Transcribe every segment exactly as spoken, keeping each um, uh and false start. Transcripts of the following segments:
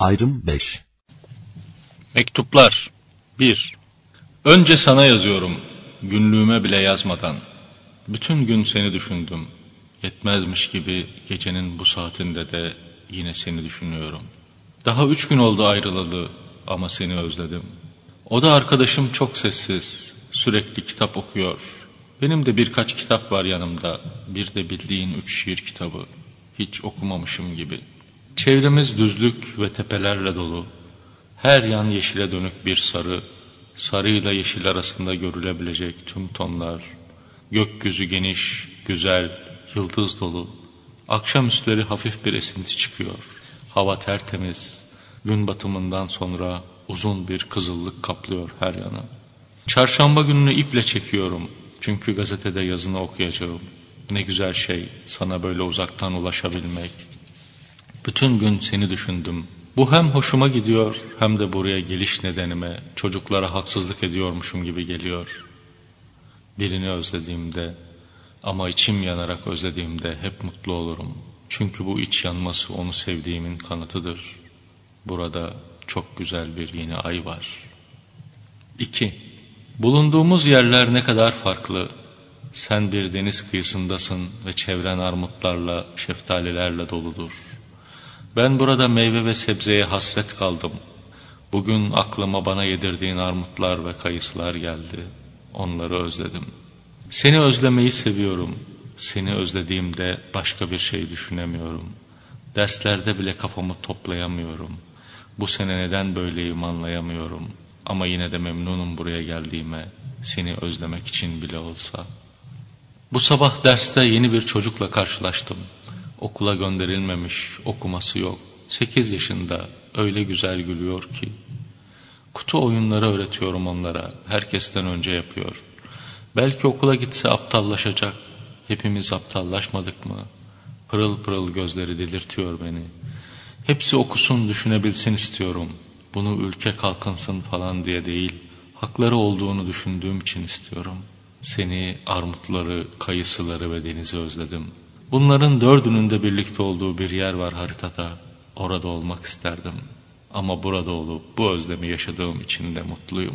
Ayrım beş. Mektuplar bir. Önce sana yazıyorum, günlüğüme bile yazmadan. Bütün gün seni düşündüm. Yetmezmiş gibi gecenin bu saatinde de yine seni düşünüyorum. Daha üç gün oldu ayrılalı ama seni özledim. O da arkadaşım çok sessiz, sürekli kitap okuyor. Benim de birkaç kitap var yanımda, bir de bildiğin üç şiir kitabı. Hiç okumamışım gibi. Çevremiz düzlük ve tepelerle dolu. Her yan yeşile dönük bir sarı, sarıyla yeşil arasında görülebilecek tüm tonlar. Gökyüzü geniş, güzel, yıldız dolu. Akşamüstleri hafif bir esinti çıkıyor. Hava tertemiz. Gün batımından sonra uzun bir kızıllık kaplıyor her yana. Çarşamba gününü iple çekiyorum. Çünkü gazetede yazını okuyacağım. Ne güzel şey sana böyle uzaktan ulaşabilmek. Bütün gün seni düşündüm. Bu hem hoşuma gidiyor hem de buraya geliş nedenime çocuklara haksızlık ediyormuşum gibi geliyor. Birini özlediğimde ama içim yanarak özlediğimde hep mutlu olurum. Çünkü bu iç yanması onu sevdiğimin kanıtıdır. Burada çok güzel bir yeni ay var. iki. Bulunduğumuz yerler ne kadar farklı. Sen bir deniz kıyısındasın ve çevren armutlarla, şeftalilerle doludur. Ben burada meyve ve sebzeye hasret kaldım. Bugün aklıma bana yedirdiğin armutlar ve kayısılar geldi. Onları özledim. Seni özlemeyi seviyorum. Seni özlediğimde başka bir şey düşünemiyorum. Derslerde bile kafamı toplayamıyorum. Bu sene neden böyleyim anlayamıyorum. Ama yine de memnunum buraya geldiğime. Seni özlemek için bile olsa. Bu sabah derste yeni bir çocukla karşılaştım. Okula gönderilmemiş, okuması yok. Sekiz yaşında, öyle güzel gülüyor ki. Kutu oyunları öğretiyorum onlara, herkesten önce yapıyor. Belki okula gitse aptallaşacak. Hepimiz aptallaşmadık mı? Pırıl pırıl gözleri delirtiyor beni. Hepsi okusun, düşünebilsin istiyorum. Bunu ülke kalkınsın falan diye değil, hakları olduğunu düşündüğüm için istiyorum. Seni, armutları, kayısıları ve denizi özledim. Bunların dördünün de birlikte olduğu bir yer var haritada. Orada olmak isterdim. Ama burada olup bu özlemi yaşadığım için de mutluyum.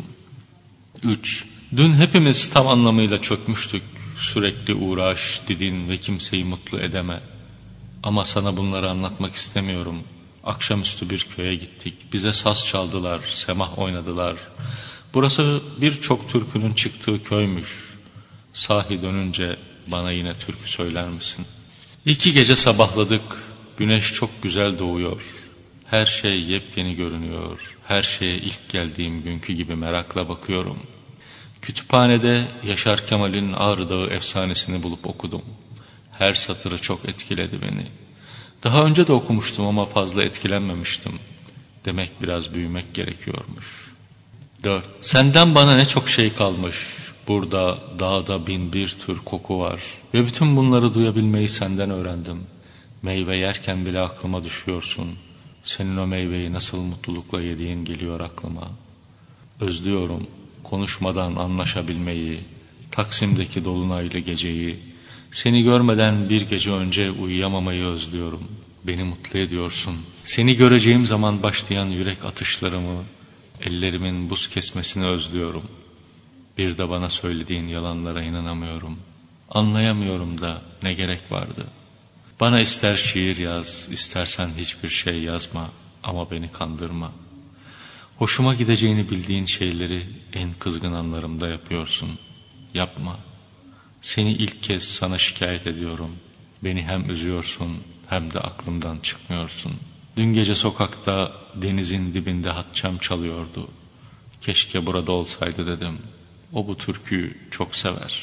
üç. Dün hepimiz tam anlamıyla çökmüştük. Sürekli uğraş, didin ve kimseyi mutlu edeme. Ama sana bunları anlatmak istemiyorum. Akşamüstü bir köye gittik. Bize saz çaldılar, semah oynadılar. Burası birçok türkünün çıktığı köymüş. Sahi dönünce bana yine türkü söyler misin? İki gece sabahladık. Güneş çok güzel doğuyor. Her şey yepyeni görünüyor. Her şeye ilk geldiğim günkü gibi merakla bakıyorum. Kütüphanede Yaşar Kemal'in Ağrı Dağı efsanesini bulup okudum. Her satırı çok etkiledi beni. Daha önce de okumuştum ama fazla etkilenmemiştim. Demek biraz büyümek gerekiyormuş. dört. Senden bana ne çok şey kalmış. Burada dağda bin bir tür koku var. Ve bütün bunları duyabilmeyi senden öğrendim. Meyve yerken bile aklıma düşüyorsun. Senin o meyveyi nasıl mutlulukla yediğin geliyor aklıma. Özlüyorum konuşmadan anlaşabilmeyi, Taksim'deki dolunaylı geceyi. Seni görmeden bir gece önce uyuyamamayı özlüyorum. Beni mutlu ediyorsun. Seni göreceğim zaman başlayan yürek atışlarımı, ellerimin buz kesmesini özlüyorum. Bir de bana söylediğin yalanlara inanamıyorum. Anlayamıyorum da ne gerek vardı. Bana ister şiir yaz, istersen hiçbir şey yazma ama beni kandırma. Hoşuma gideceğini bildiğin şeyleri en kızgın anlarımda yapıyorsun. Yapma. Seni ilk kez sana şikayet ediyorum. Beni hem üzüyorsun hem de aklımdan çıkmıyorsun. Dün gece sokakta denizin dibinde hatçam çalıyordu. Keşke burada olsaydı dedim. O bu türküyü çok sever.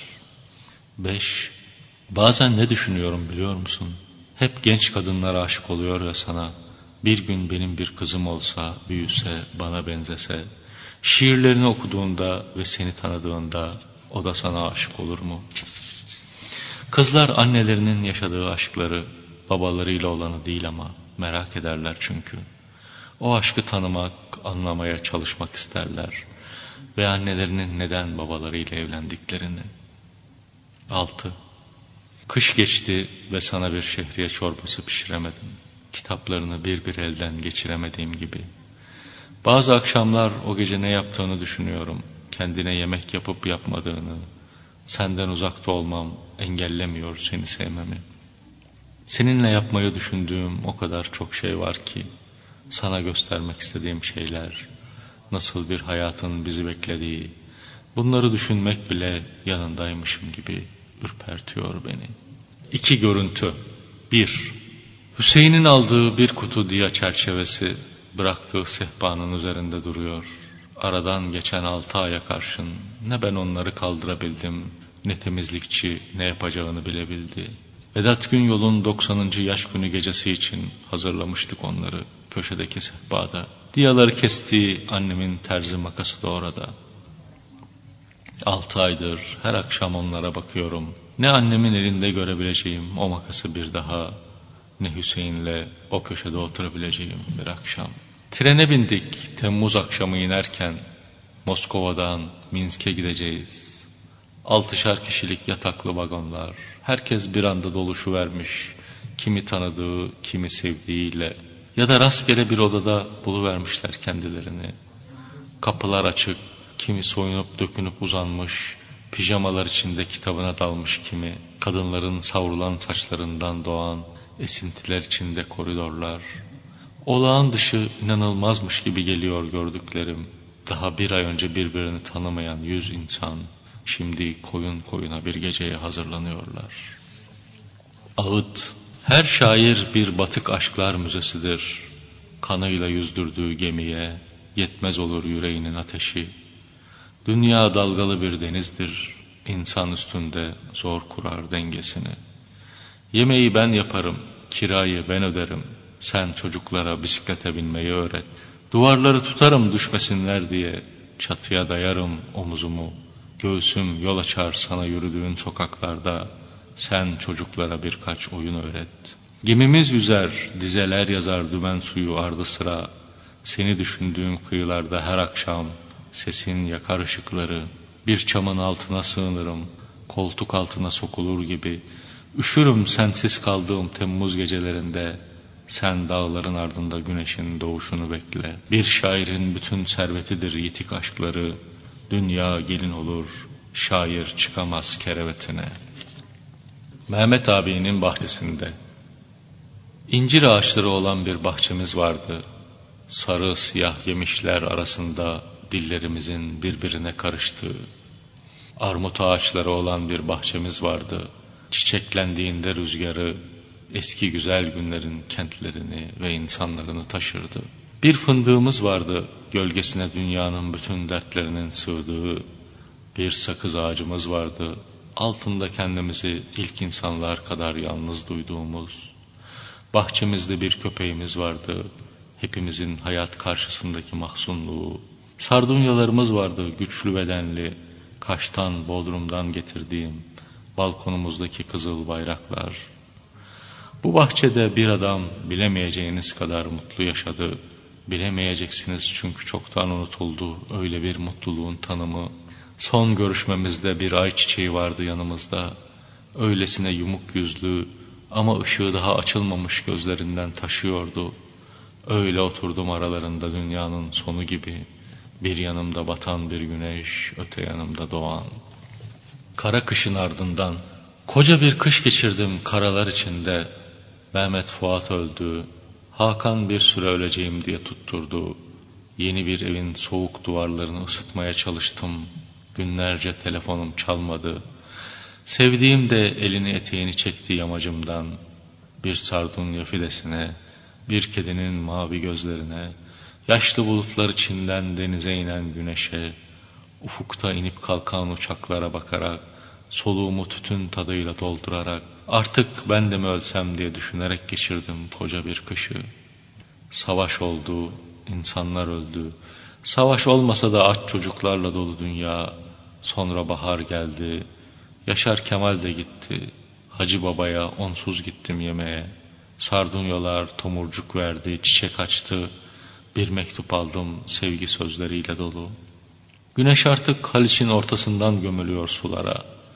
beş. Bazen ne düşünüyorum biliyor musun? Hep genç kadınlar aşık oluyor ya sana. Bir gün benim bir kızım olsa, büyüse, bana benzese, şiirlerini okuduğunda ve seni tanıdığında o da sana aşık olur mu? Kızlar annelerinin yaşadığı aşkları babalarıyla olanı değil ama merak ederler çünkü. O aşkı tanımak, anlamaya çalışmak isterler ve annelerinin neden babalarıyla evlendiklerini. altı. Kış geçti ve sana bir şehriye çorbası pişiremedim. kitaplarını bir bir elden geçiremediğim gibi. Bazı akşamlar o gece ne yaptığını düşünüyorum. Kendine yemek yapıp yapmadığını, senden uzakta olmam engellemiyor seni sevmemi. Seninle yapmayı düşündüğüm o kadar çok şey var ki, sana göstermek istediğim şeyler, nasıl bir hayatın bizi beklediği, bunları düşünmek bile yanındaymışım gibi ürpertiyor beni. İki görüntü. Bir, Hüseyin'in aldığı bir kutu diya çerçevesi bıraktığı sehpanın üzerinde duruyor. Aradan geçen altı aya karşın ne ben onları kaldırabildim, ne temizlikçi ne yapacağını bilebildi. Vedat Günyol'un doksanıncı yaş günü gecesi için hazırlamıştık onları köşedeki sehpada. Diyaları kestiği annemin terzi makası da orada. Altı aydır her akşam onlara bakıyorum. Ne annemin elinde görebileceğim o makası bir daha, ne Hüseyin'le o köşede oturabileceğim bir akşam. Trene bindik Temmuz akşamı inerken, Moskova'dan Minsk'e gideceğiz. Altışar kişilik yataklı vagonlar, herkes bir anda doluşuvermiş, kimi tanıdığı, kimi sevdiğiyle ya da rastgele bir odada buluvermişler kendilerini. Kapılar açık, kimi soyunup dökünüp uzanmış, pijamalar içinde kitabına dalmış kimi, kadınların savrulan saçlarından doğan esintiler içinde koridorlar. Olağan dışı inanılmazmış gibi geliyor gördüklerim. Daha bir ay önce birbirini tanımayan yüz insan, şimdi koyun koyuna bir geceye hazırlanıyorlar. Ağıt, her şair bir batık aşklar müzesidir. Kanıyla yüzdürdüğü gemiye yetmez olur yüreğinin ateşi. Dünya dalgalı bir denizdir, insan üstünde zor kurar dengesini. Yemeği ben yaparım, kirayı ben öderim, sen çocuklara bisiklete binmeyi öğret. Duvarları tutarım düşmesinler diye, çatıya dayarım omuzumu. Göğsüm yol açar sana yürüdüğün sokaklarda, sen çocuklara birkaç oyun öğret. Gemimiz yüzer, dizeler yazar dümen suyu ardı sıra. Seni düşündüğüm kıyılarda her akşam, sesin yakar ışıkları. Bir çamın altına sığınırım, koltuk altına sokulur gibi. Üşürüm sensiz kaldığım Temmuz gecelerinde. Sen dağların ardında güneşin doğuşunu bekle. Bir şairin bütün servetidir yitik aşkları. Dünya gelin olur, şair çıkamaz kerevetine. Mehmet abinin bahçesinde. İncir ağaçları olan bir bahçemiz vardı. Sarı siyah yemişler arasında dillerimizin birbirine karıştığı. Armut ağaçları olan bir bahçemiz vardı. Çiçeklendiğinde rüzgarı eski güzel günlerin kentlerini ve insanlarını taşırdı. Bir fındığımız vardı, gölgesine dünyanın bütün dertlerinin sığdığı. Bir sakız ağacımız vardı, altında kendimizi ilk insanlar kadar yalnız duyduğumuz. Bahçemizde bir köpeğimiz vardı, hepimizin hayat karşısındaki mahzunluğu. Sardunyalarımız vardı, güçlü bedenli, Kaş'tan, Bodrum'dan getirdiğim balkonumuzdaki kızıl bayraklar. Bu bahçede bir adam bilemeyeceğiniz kadar mutlu yaşadı. Bilemeyeceksiniz çünkü çoktan unutuldu öyle bir mutluluğun tanımı. Son görüşmemizde bir ay çiçeği vardı yanımızda. Öylesine yumuk yüzlü ama ışığı daha açılmamış gözlerinden taşıyordu. Öyle oturdum aralarında dünyanın sonu gibi. Bir yanımda batan bir güneş, öte yanımda doğan. Kara kışın ardından koca bir kış geçirdim karalar içinde. Mehmet Fuat öldü. Hakan bir süre öleceğim diye tutturdu. Yeni bir evin soğuk duvarlarını ısıtmaya çalıştım. Günlerce telefonum çalmadı. Sevdiğim de elini eteğini çekti yamacımdan. Bir sardunya fidesine, bir kedinin mavi gözlerine, yaşlı bulutlar içinden denize inen güneşe, ufukta inip kalkan uçaklara bakarak, soluğumu tütün tadıyla doldurarak, artık ben de mi ölsem diye düşünerek geçirdim koca bir kışı. Savaş oldu, insanlar öldü. Savaş olmasa da aç çocuklarla dolu dünya. Sonra bahar geldi. Yaşar Kemal de gitti. Hacı Baba'ya onsuz gittim yemeğe. Sardunyalar tomurcuk verdi, çiçek açtı. Bir mektup aldım sevgi sözleriyle dolu. Güneş artık Haliç'in ortasından gömülüyor sulara.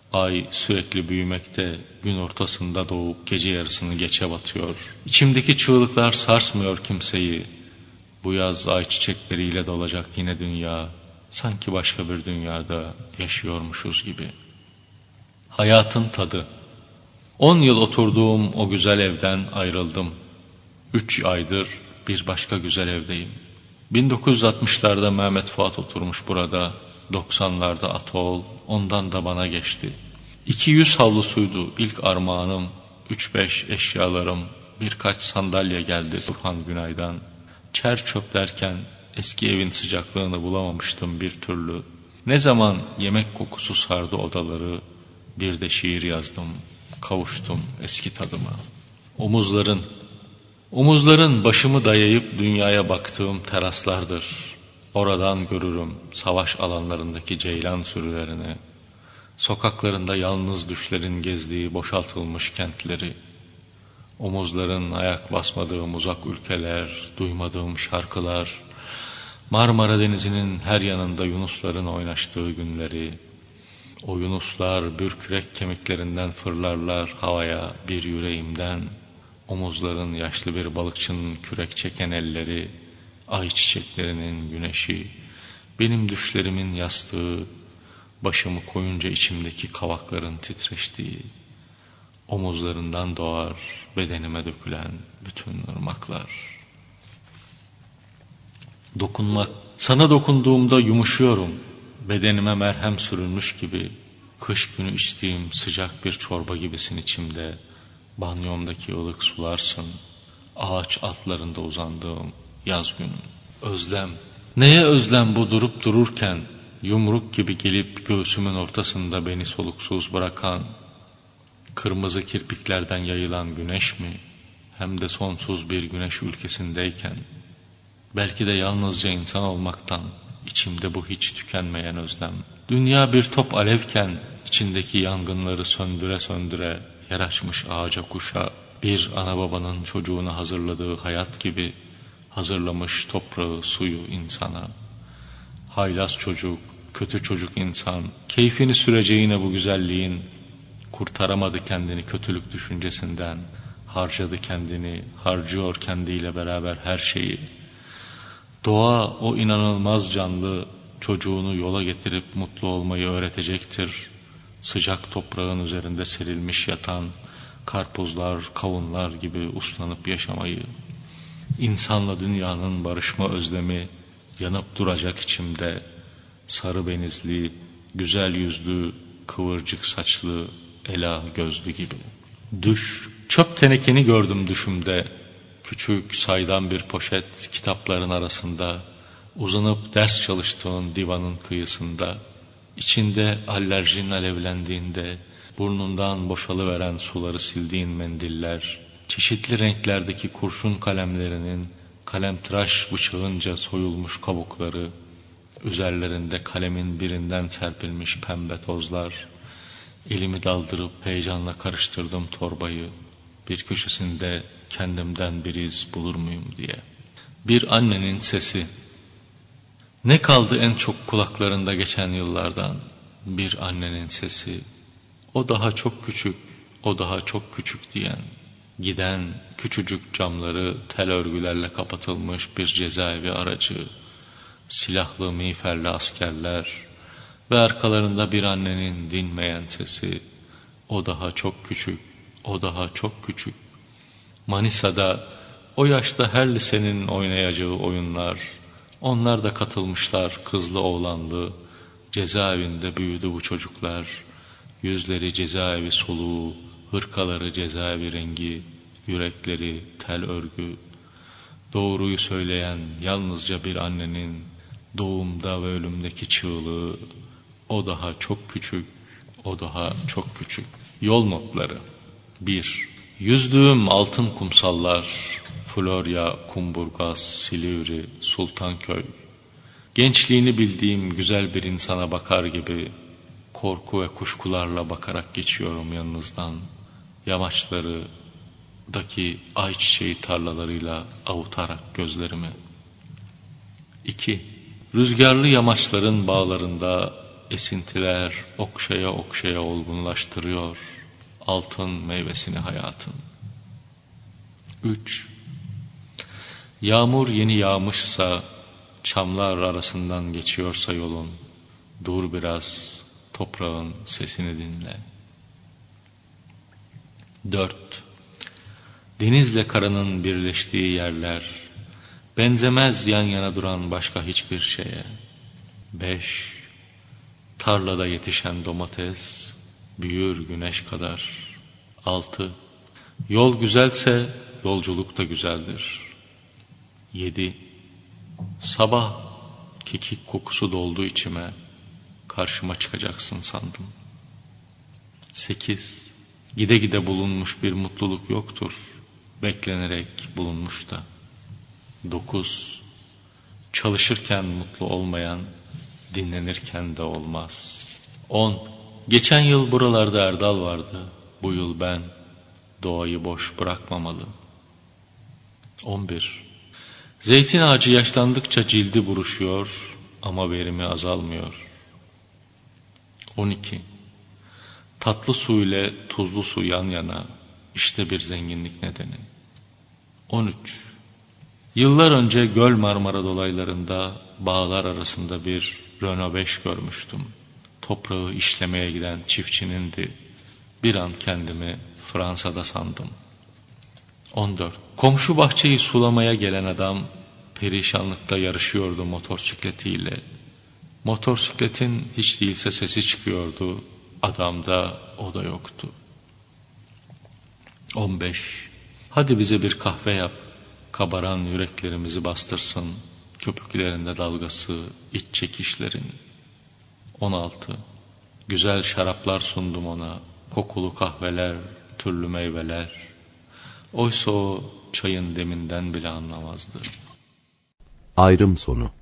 Ay sürekli büyümekte, gün ortasında doğup gece yarısını geçe batıyor. İçimdeki çığlıklar sarsmıyor kimseyi. Bu yaz ay çiçekleriyle dolacak yine dünya. Sanki başka bir dünyada yaşıyormuşuz gibi. Hayatın tadı. On yıl oturduğum o güzel evden ayrıldım. Üç aydır bir başka güzel evdeyim. bin dokuz yüz altmışlarda Mehmet Fuat oturmuş burada. doksanlarda Atol, ondan da bana geçti. İki yüz havlusuydu ilk armağanım. Üç beş eşyalarım, birkaç sandalye geldi Turhan Günay'dan. Çer çöp derken eski evin sıcaklığını bulamamıştım bir türlü. Ne zaman yemek kokusu sardı odaları, bir de şiir yazdım, kavuştum eski tadıma. Omuzların, omuzların başımı dayayıp dünyaya baktığım teraslardır. Oradan görürüm savaş alanlarındaki ceylan sürülerini, sokaklarında yalnız düşlerin gezdiği boşaltılmış kentleri, omuzların ayak basmadığım uzak ülkeler, duymadığım şarkılar, Marmara Denizi'nin her yanında yunusların oynaştığı günleri, o yunuslar bürkürek kemiklerinden fırlarlar havaya bir yüreğimden, omuzların yaşlı bir balıkçının kürek çeken elleri, ay çiçeklerinin güneşi, benim düşlerimin yastığı, başımı koyunca içimdeki kavakların titreştiği, omuzlarından doğar bedenime dökülen bütün ırmaklar. Dokunmak, sana dokunduğumda yumuşuyorum, bedenime merhem sürülmüş gibi, kış günü içtiğim sıcak bir çorba gibisin içimde, banyomdaki ılık sularsın, ağaç altlarında uzandığım yaz günü. Özlem, neye özlem bu durup dururken, yumruk gibi gelip göğsümün ortasında beni soluksuz bırakan, kırmızı kirpiklerden yayılan güneş mi, hem de sonsuz bir güneş ülkesindeyken, belki de yalnızca insan olmaktan, içimde bu hiç tükenmeyen özlem. Dünya bir top alevken, içindeki yangınları söndüre söndüre, yer açmış ağaca kuşa, bir ana babanın çocuğuna hazırladığı hayat gibi, hazırlamış toprağı, suyu insana. Haylaz çocuk, kötü çocuk insan, keyfini süreceğine bu güzelliğin, kurtaramadı kendini kötülük düşüncesinden, harcadı kendini, harcıyor kendiyle beraber her şeyi. Doğa o inanılmaz canlı, çocuğunu yola getirip mutlu olmayı öğretecektir. Sıcak toprağın üzerinde serilmiş yatan, karpuzlar, kavunlar gibi uslanıp yaşamayı. İnsanla dünyanın barışma özlemi yanıp duracak içimde, sarı benizli, güzel yüzlü, kıvırcık saçlı, ela gözlü gibi. Düş, çöp tenekeni gördüm düşümde, küçük saydam bir poşet kitapların arasında, uzanıp ders çalıştığın divanın kıyısında, içinde alerjin alevlendiğinde, burnundan boşalıveren suları sildiğin mendiller, çeşitli renklerdeki kurşun kalemlerinin kalemtıraş bıçağınca soyulmuş kabukları, üzerlerinde kalemin birinden serpilmiş pembe tozlar, elimi daldırıp heyecanla karıştırdım torbayı, bir köşesinde kendimden bir iz bulur muyum diye. Bir annenin sesi. Ne kaldı en çok kulaklarında geçen yıllardan? Bir annenin sesi. O daha çok küçük, o daha çok küçük diyen, giden küçücük camları tel örgülerle kapatılmış bir cezaevi aracı, silahlı miğferli askerler ve arkalarında bir annenin dinmeyen sesi. O daha çok küçük, o daha çok küçük. Manisa'da o yaşta her lisenin oynayacağı oyunlar, onlar da katılmışlar kızlı oğlanlı, cezaevinde büyüdü bu çocuklar, yüzleri cezaevi soluğu, hırkaları cezaevi rengi, yürekleri tel örgü, doğruyu söyleyen yalnızca bir annenin doğumda ve ölümdeki çığlığı, o daha çok küçük, o daha çok küçük. Yol notları. bir. Yüzdüğüm altın kumsallar, Florya, Kumburgaz, Silivri, Sultanköy. Gençliğini bildiğim güzel bir insana bakar gibi, korku ve kuşkularla bakarak geçiyorum yanınızdan. Yamaçlarıdaki ayçiçeği tarlalarıyla avutarak gözlerimi. iki. Rüzgarlı yamaçların bağlarında esintiler okşaya okşaya olgunlaştırıyor altın meyvesini hayatın. Üç. Yağmur yeni yağmışsa, çamlar arasından geçiyorsa yolun, dur biraz, toprağın sesini dinle. Dört. Denizle karanın birleştiği yerler, benzemez yan yana duran başka hiçbir şeye. Beş. Tarlada yetişen domates, büyür güneş kadar. Altı. Yol güzelse, yolculuk da güzeldir. Yedi. Sabah kekik kokusu doldu içime, karşıma çıkacaksın sandım. Sekiz. Gide gide bulunmuş bir mutluluk yoktur, beklenerek bulunmuş da. Dokuz. Çalışırken mutlu olmayan, dinlenirken de olmaz. On. Geçen yıl buralarda Erdal vardı, bu yıl ben, doğayı boş bırakmamalı. On bir. Zeytin ağacı yaşlandıkça cildi buruşuyor ama verimi azalmıyor. On iki. Tatlı su ile tuzlu su yan yana, işte bir zenginlik nedeni. On üç. Yıllar önce Göl Marmara dolaylarında bağlar arasında bir Renault beş görmüştüm. Toprağı işlemeye giden çiftçinindi. Bir an kendimi Fransa'da sandım. On dört. Komşu bahçeyi sulamaya gelen adam perişanlıkta yarışıyordu motosikletiyle. Motosikletin hiç değilse sesi çıkıyordu. Adamda o da yoktu. On beş. Hadi bize bir kahve yap. Kabaran yüreklerimizi bastırsın. Köpüklerinde dalgası, iç çekişlerin. On altı. Güzel şaraplar sundum ona. Kokulu kahveler, türlü meyveler. Oysa o çayın deminden bile anlamazdı. Ayrım sonu.